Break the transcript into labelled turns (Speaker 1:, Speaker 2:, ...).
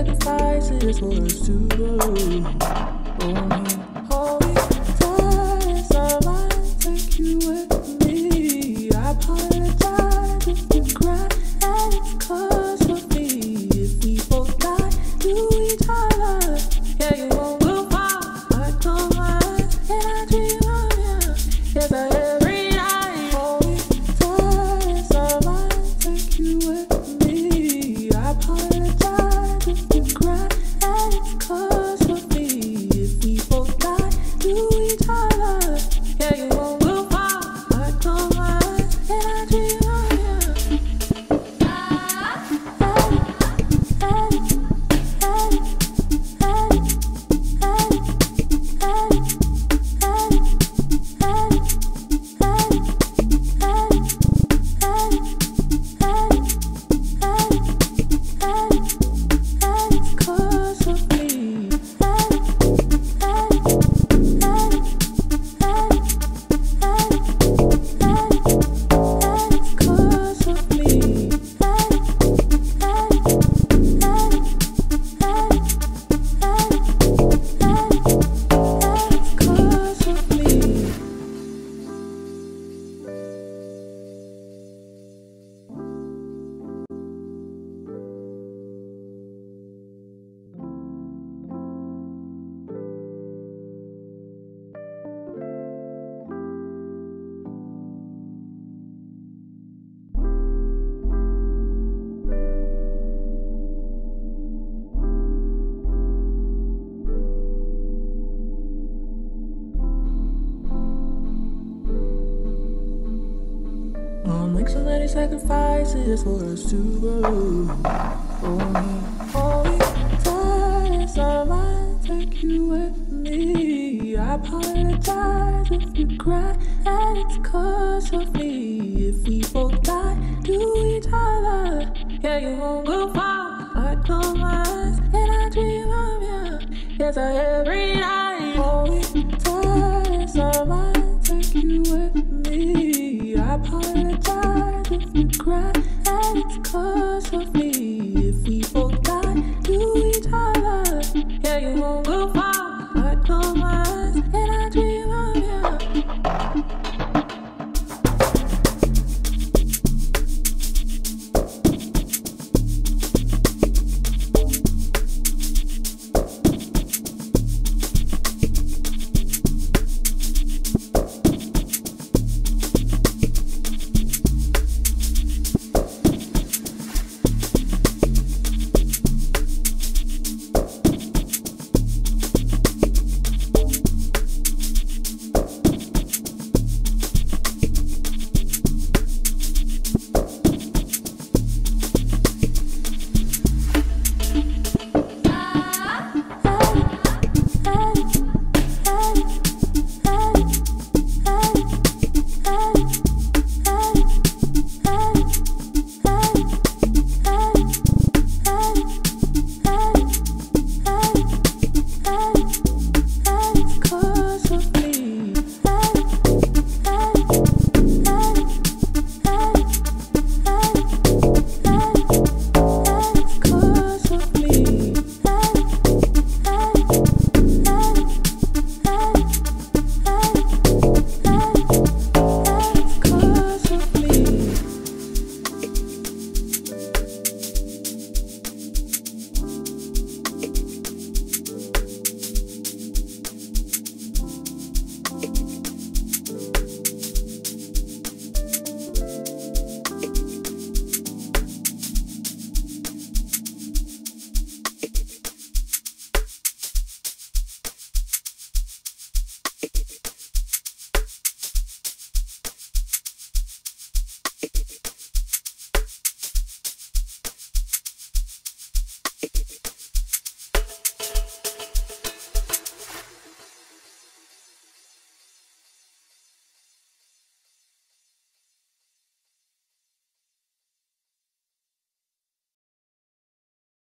Speaker 1: sacrifices for us to grow. Hold me tight, so I take you with me. I apologize if you cry, and it's 'cause of me. If we both lie to each other, yeah, you won't go far. I close my eyes and I dream of you. Yes, I every night. Hold me tight, so I take you with me. I apologize if you cry, and it's 'cause of me. If we both lie to each other, yeah, you won't go far. I close my eyes and I dream of you. I'll make so many sacrifices for us to grow. Hold me tight, so I take you with me. I apologize if you cry, and it's 'cause of me. If we both lie to each other, yeah, you won't go far. I close my eyes and I dream of you. Yes, I every night. Hold me tight, so I take you with me. I apologize if you cry, and it's 'cause of me. If we